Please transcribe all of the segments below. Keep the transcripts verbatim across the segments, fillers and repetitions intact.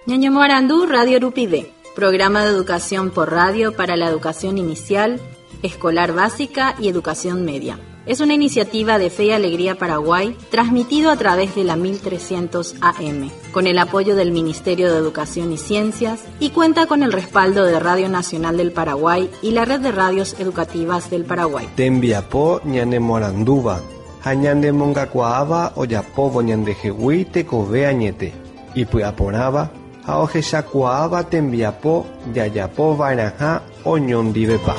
Ñaño Morandú, Radio Rupide, programa de educación por radio para la educación inicial, escolar básica y educación media. Es una iniciativa de Fe y Alegría Paraguay, transmitido a través de la mil trescientos A M, con el apoyo del Ministerio de Educación y Ciencias, y cuenta con el respaldo de Radio Nacional del Paraguay y la Red de Radios Educativas del Paraguay. Tembiapo ñane moranduba, hañande mongacuaaba oyapobo ñande jehui tecobe añete, y puyaporaba, aoje shacuaaba tembiapo yayapo vairaja oñondivepa.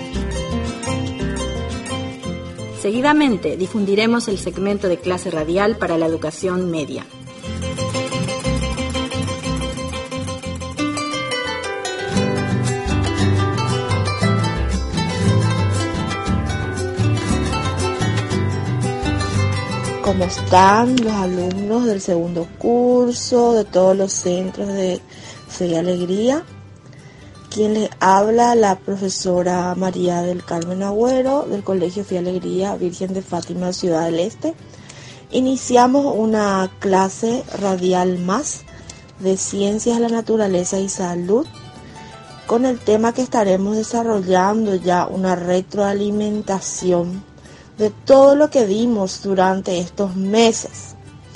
Seguidamente difundiremos el segmento de clase radial para la educación media. ¿Cómo están los alumnos del segundo curso, de todos los centros de Fe y Alegría? Quien les habla, la profesora María del Carmen Agüero, del Colegio Fe y Alegría Virgen de Fátima, Ciudad del Este. Iniciamos una clase radial más de Ciencias de la Naturaleza y Salud, con el tema que estaremos desarrollando ya una retroalimentación de todo lo que vimos durante estos meses.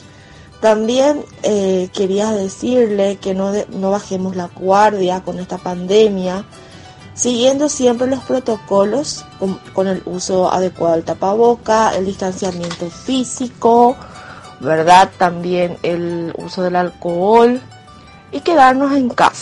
También eh, quería decirle que no, de, no bajemos la guardia con esta pandemia, siguiendo siempre los protocolos con, con el uso adecuado del tapaboca, el distanciamiento físico, ¿verdad? También el uso del alcohol y quedarnos en casa.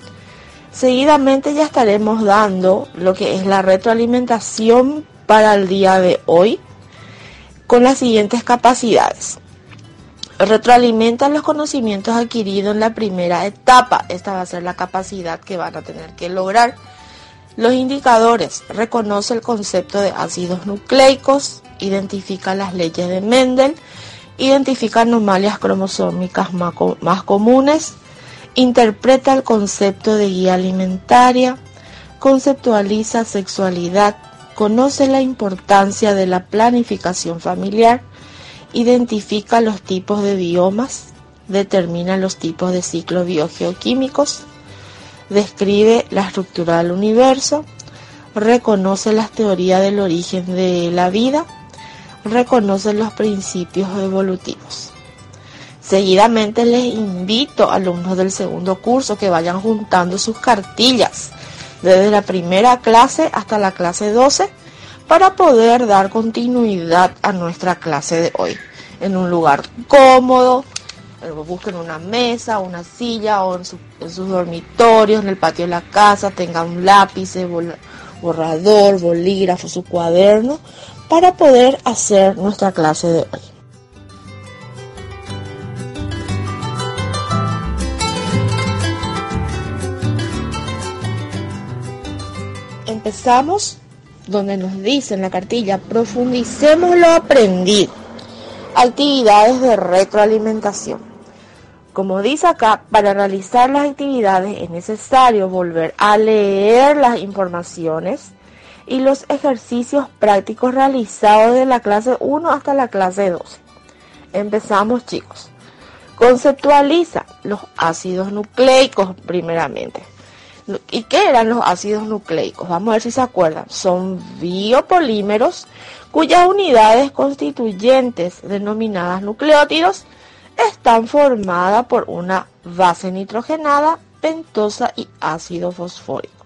Seguidamente ya estaremos dando lo que es la retroalimentación para el día de hoy con las siguientes capacidades. Retroalimenta los conocimientos adquiridos en la primera etapa. Esta va a ser la capacidad que van a tener que lograr. Los indicadores. Reconoce el concepto de ácidos nucleicos, identifica las leyes de Mendel, identifica anomalias cromosómicas más, más comunes, interpreta el concepto de guía alimentaria, conceptualiza sexualidad, conoce la importancia de la planificación familiar, identifica los tipos de biomas, determina los tipos de ciclos biogeoquímicos, describe la estructura del universo, reconoce las teorías del origen de la vida, reconoce los principios evolutivos. Seguidamente les invito, alumnos del segundo curso, que vayan juntando sus cartillas desde la primera clase hasta la clase doce, para poder dar continuidad a nuestra clase de hoy. En un lugar cómodo, busquen una mesa, una silla o en, su, en sus dormitorios, en el patio de la casa, tengan un lápiz, borrador, bolígrafo, su cuaderno, para poder hacer nuestra clase de hoy. Empezamos donde nos dice en la cartilla, profundicemos lo aprendido. Actividades de retroalimentación. Como dice acá, para realizar las actividades es necesario volver a leer las informaciones y los ejercicios prácticos realizados de la clase uno hasta la clase doce. Empezamos, chicos. Conceptualiza los ácidos nucleicos primeramente. ¿Y qué eran los ácidos nucleicos? Vamos a ver si se acuerdan. Son biopolímeros cuyas unidades constituyentes, denominadas nucleótidos, están formadas por una base nitrogenada, pentosa y ácido fosfórico.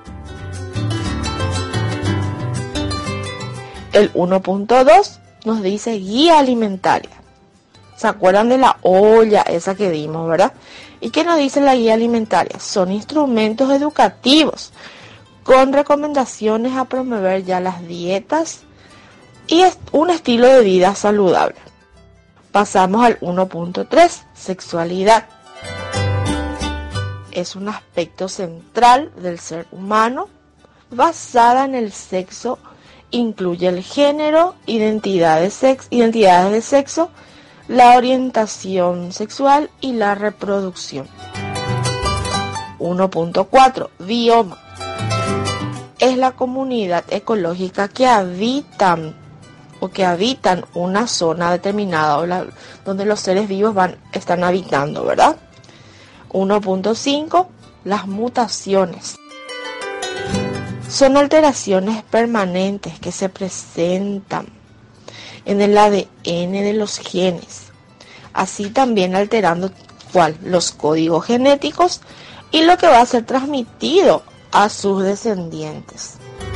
El uno punto dos nos dice guía alimentaria. ¿Se acuerdan de la olla esa que dimos, verdad? ¿Y qué nos dice la guía alimentaria? Son instrumentos educativos con recomendaciones a promover ya las dietas y un estilo de vida saludable. Pasamos al uno punto tres, sexualidad. Es un aspecto central del ser humano basada en el sexo, incluye el género, identidad de sexo, identidades de sexo, la orientación sexual y la reproducción. uno punto cuatro, bioma. Es la comunidad ecológica que habitan o que habitan una zona determinada o la, donde los seres vivos van, están habitando, ¿verdad? uno punto cinco. Las mutaciones. Son alteraciones permanentes que se presentan en el A D N de los genes, así también alterando ¿cuál? Los códigos genéticos y lo que va a ser transmitido a sus descendientes.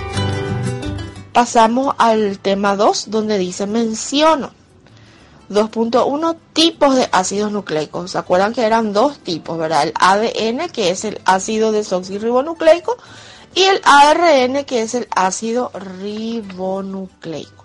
Pasamos al tema dos, donde dice menciono. dos punto uno Tipos de ácidos nucleicos. ¿Se acuerdan que eran dos tipos, verdad? El A D N, que es el ácido desoxirribonucleico, y el A R N, que es el ácido ribonucleico.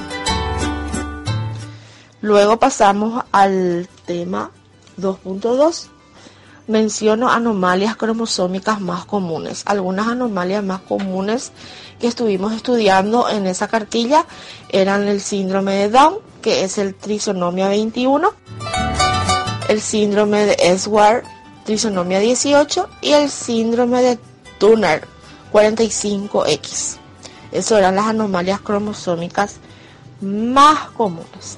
Luego pasamos al tema dos punto dos. Menciono anomalias cromosómicas más comunes. Algunas anomalias más comunes que estuvimos estudiando en esa cartilla eran el síndrome de Down, que es el trisonomia veintiuno, el síndrome de Edwards, trisonomia dieciocho, y el síndrome de Turner, cuarenta y cinco equis. Esas eran las anomalias cromosómicas más comunes.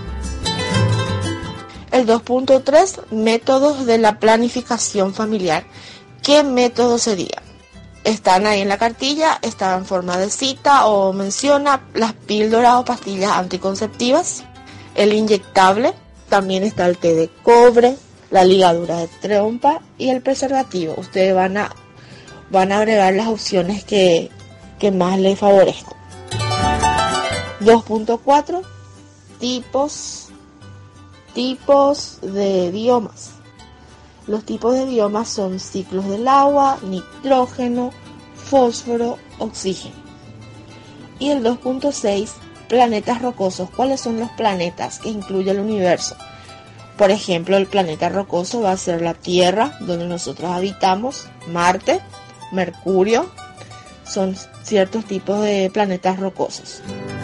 El dos punto tres, métodos de la planificación familiar. ¿Qué métodos serían? Están ahí en la cartilla, está en forma de cita o menciona las píldoras o pastillas anticonceptivas, el inyectable, también está el té de cobre, la ligadura de trompa y el preservativo. Ustedes van a, van a agregar las opciones que, que más les favorezcan. dos punto cuatro, tipos Tipos de biomas. Los tipos de biomas son ciclos del agua, nitrógeno, fósforo, oxígeno. Y el dos punto seis, planetas rocosos. ¿Cuáles son los planetas que incluye el universo? Por ejemplo, el planeta rocoso va a ser la Tierra, donde nosotros habitamos, Marte, Mercurio. Son ciertos tipos de planetas rocosos.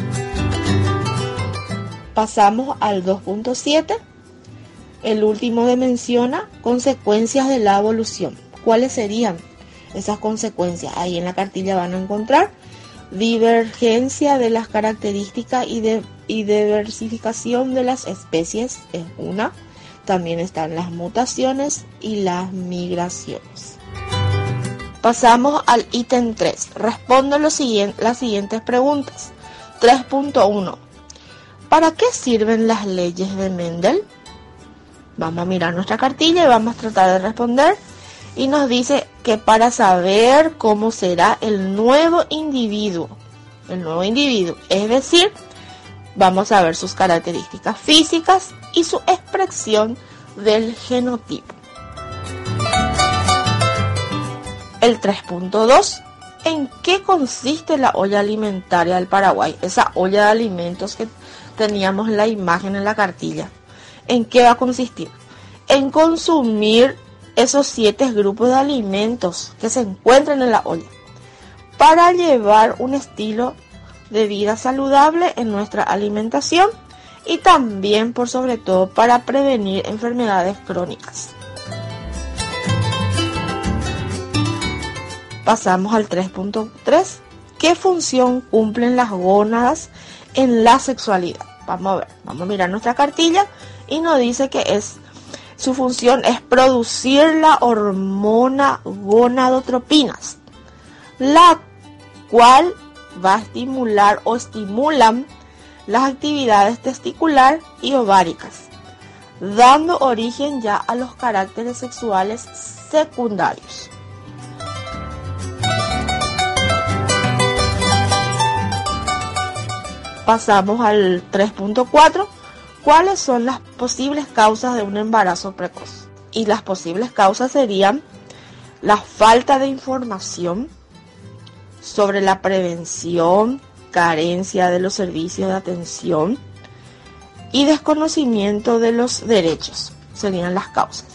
Pasamos al dos punto siete, el último de menciona consecuencias de la evolución. ¿Cuáles serían esas consecuencias? Ahí en la cartilla van a encontrar divergencia de las características y, de, y diversificación de las especies, es una. También están las mutaciones y las migraciones. Pasamos al ítem tres. Respondo lo siguiente, las siguientes preguntas. tres punto uno. ¿Para qué sirven las leyes de Mendel? Vamos a mirar nuestra cartilla y vamos a tratar de responder. Y nos dice que para saber cómo será el nuevo individuo. El nuevo individuo, es decir, vamos a ver sus características físicas y su expresión del genotipo. El tres punto dos. ¿En qué consiste la olla alimentaria del Paraguay? Esa olla de alimentos que teníamos la imagen en la cartilla. ¿En qué va a consistir? En consumir esos siete grupos de alimentos que se encuentran en la olla para llevar un estilo de vida saludable en nuestra alimentación y también, por sobre todo, para prevenir enfermedades crónicas. Pasamos al tres punto tres. ¿Qué función cumplen las gónadas en la sexualidad? Vamos a ver, vamos a mirar nuestra cartilla y nos dice que es su función es producir la hormona gonadotropinas, la cual va a estimular o estimulan las actividades testicular y ováricas, dando origen ya a los caracteres sexuales secundarios. Pasamos al tres punto cuatro. ¿Cuáles son las posibles causas de un embarazo precoz? Y las posibles causas serían la falta de información sobre la prevención, carencia de los servicios de atención y desconocimiento de los derechos. Serían las causas.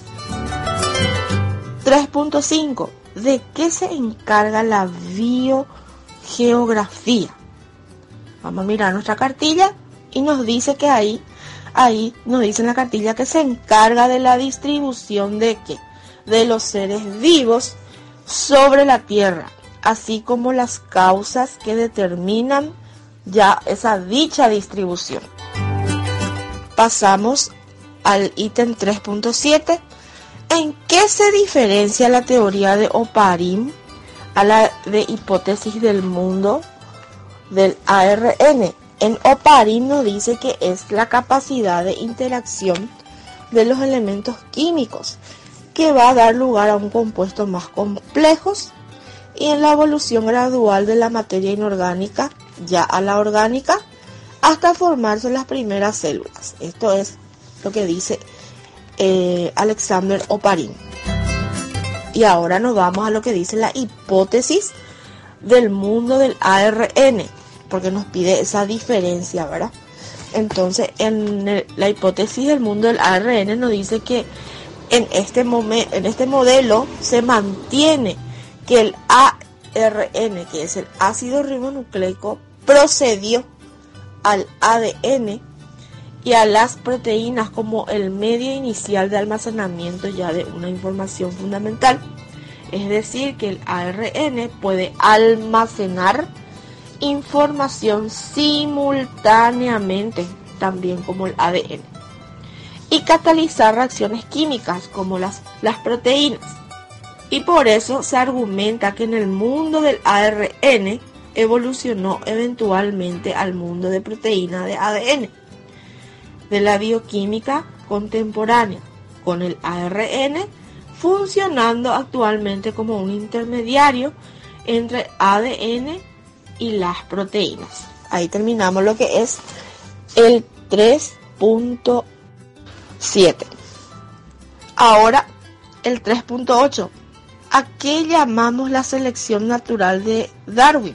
tres punto cinco. ¿De qué se encarga la biogeografía? Vamos a mirar nuestra cartilla y nos dice que ahí, ahí nos dice en la cartilla que se encarga de la distribución de ¿qué? De los seres vivos sobre la Tierra, así como las causas que determinan ya esa dicha distribución. Pasamos al ítem tres punto siete. ¿En qué se diferencia la teoría de Oparin a la de hipótesis del mundo del A R N? En Oparin nos dice que es la capacidad de interacción de los elementos químicos que va a dar lugar a un compuesto más complejos, y en la evolución gradual de la materia inorgánica ya a la orgánica hasta formarse las primeras células. Esto es lo que dice eh, Alexander Oparin. Y ahora nos vamos a lo que dice la hipótesis del mundo del A R N, porque nos pide esa diferencia, ¿verdad? Entonces, en el, la hipótesis del mundo del A R N nos dice que en este, momen, en este modelo se mantiene que el A R N, que es el ácido ribonucleico, procedió al A D N y a las proteínas como el medio inicial de almacenamiento ya de una información fundamental. Es decir, que el A R N puede almacenar información simultáneamente, también como el A D N, y catalizar reacciones químicas como las, las proteínas. Y por eso se argumenta que en el mundo del A R N evolucionó eventualmente al mundo de proteína de A D N, de la bioquímica contemporánea, con el A R N funcionando actualmente como un intermediario entre A D N y las proteínas. Ahí terminamos lo que es el tres punto siete. Ahora el tres punto ocho. ¿A qué llamamos la selección natural de Darwin?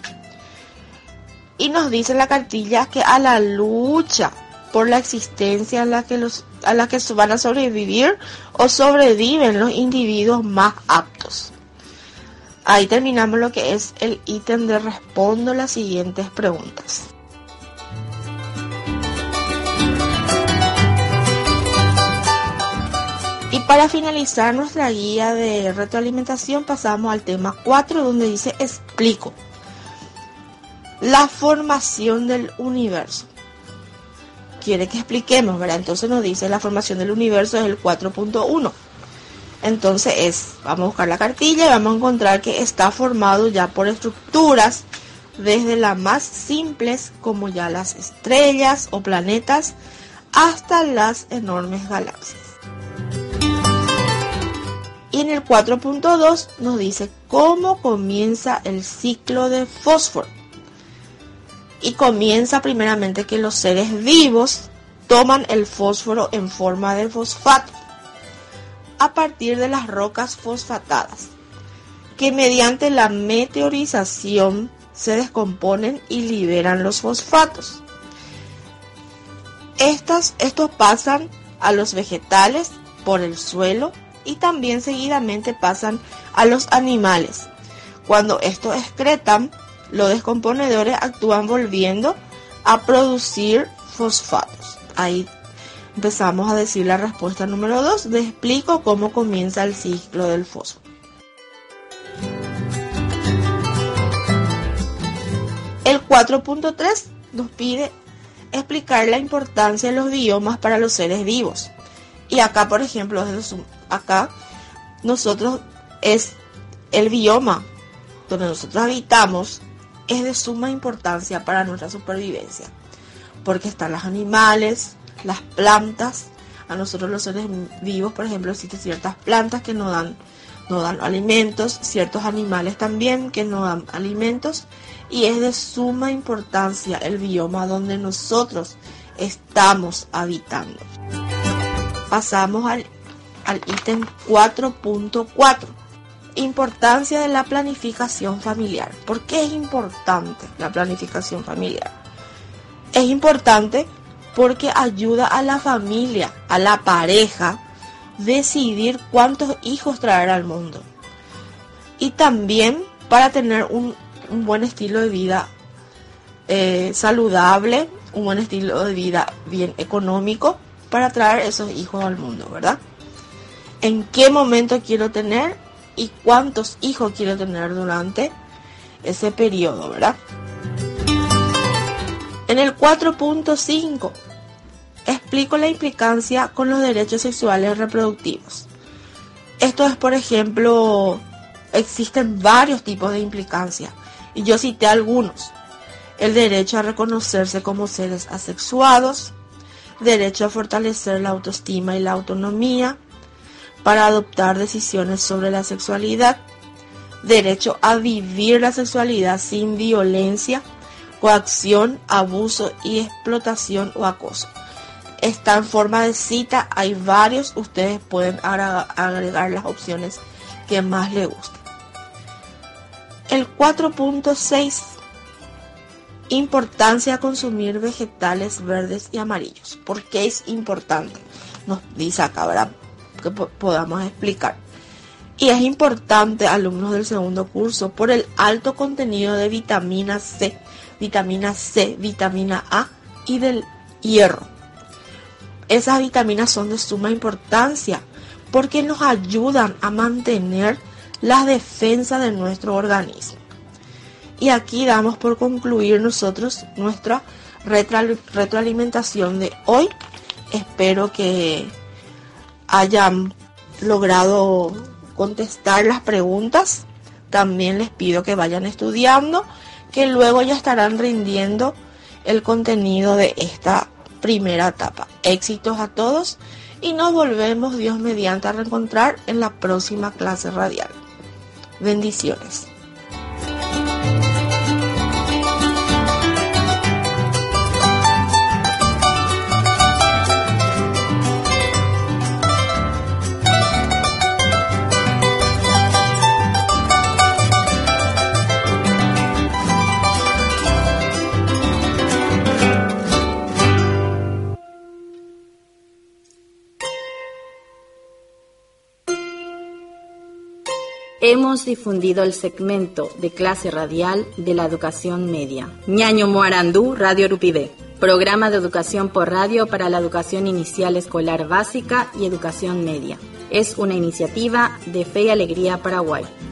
Y nos dice en la cartilla que a la lucha por la existencia a la que los a la que van a sobrevivir o sobreviven los individuos más aptos. Ahí terminamos lo que es el ítem de respondo las siguientes preguntas. Y para finalizar nuestra guía de retroalimentación pasamos al tema cuatro, donde dice explico la formación del universo. Quiere que expliquemos, ¿verdad? Entonces nos dice la formación del universo es el cuatro punto uno. Entonces es, vamos a buscar la cartilla y vamos a encontrar que está formado ya por estructuras desde las más simples como ya las estrellas o planetas hasta las enormes galaxias. Y en el cuatro punto dos nos dice cómo comienza el ciclo de fósforo. Y comienza primeramente que los seres vivos toman el fósforo en forma de fosfato a partir de las rocas fosfatadas, que mediante la meteorización se descomponen y liberan los fosfatos. Estas, estos pasan a los vegetales por el suelo y también seguidamente pasan a los animales. Cuando estos excretan, los descomponedores actúan volviendo a producir fosfatos. Ahí empezamos a decir la respuesta número dos. Les explico cómo comienza el ciclo del fósforo. El cuatro punto tres nos pide explicar la importancia de los biomas para los seres vivos. Y acá, por ejemplo, acá nosotros es el bioma donde nosotros habitamos, es de suma importancia para nuestra supervivencia, porque están los animales, las plantas. A nosotros los seres vivos, por ejemplo, existen ciertas plantas que nos dan, nos dan alimentos, ciertos animales también que nos dan alimentos, y es de suma importancia el bioma donde nosotros estamos habitando. Pasamos al, al ítem cuatro punto cuatro. Importancia de la planificación familiar. ¿Por qué es importante la planificación familiar? Es importante porque ayuda a la familia, a la pareja, decidir cuántos hijos traer al mundo. Y también para tener un, un buen estilo de vida eh, saludable, un buen estilo de vida bien económico, para traer esos hijos al mundo, ¿verdad? ¿En qué momento quiero tener y cuántos hijos quiero tener durante ese periodo, verdad? En el cuatro punto cinco explico la implicancia con los derechos sexuales reproductivos. Esto es, por ejemplo, existen varios tipos de implicancia y yo cité algunos. El derecho a reconocerse como seres asexuados, derecho a fortalecer la autoestima y la autonomía, para adoptar decisiones sobre la sexualidad, derecho a vivir la sexualidad sin violencia, coacción, abuso y explotación o acoso. Está en forma de cita, hay varios, ustedes pueden agregar las opciones que más les gusten. El cuatro punto seis, importancia de consumir vegetales verdes y amarillos. ¿Por qué es importante? Nos dice acá, ¿verdad? Que po- podamos explicar. Y es importante, alumnos del segundo curso, por el alto contenido de vitamina C, vitamina C, vitamina A y del hierro. Esas vitaminas son de suma importancia porque nos ayudan a mantener las defensas de nuestro organismo. Y aquí damos por concluir nosotros nuestra retro- retroalimentación de hoy. Espero que hayan logrado contestar las preguntas. También les pido que vayan estudiando, que luego ya estarán rindiendo el contenido de esta primera etapa. Éxitos a todos y nos volvemos, Dios mediante, a reencontrar en la próxima clase radial. Bendiciones. Hemos difundido el segmento de clase radial de la educación media. Ñaño Moarandú, Radio Rupibé. Programa de educación por radio para la educación inicial escolar básica y educación media. Es una iniciativa de Fe y Alegría Paraguay.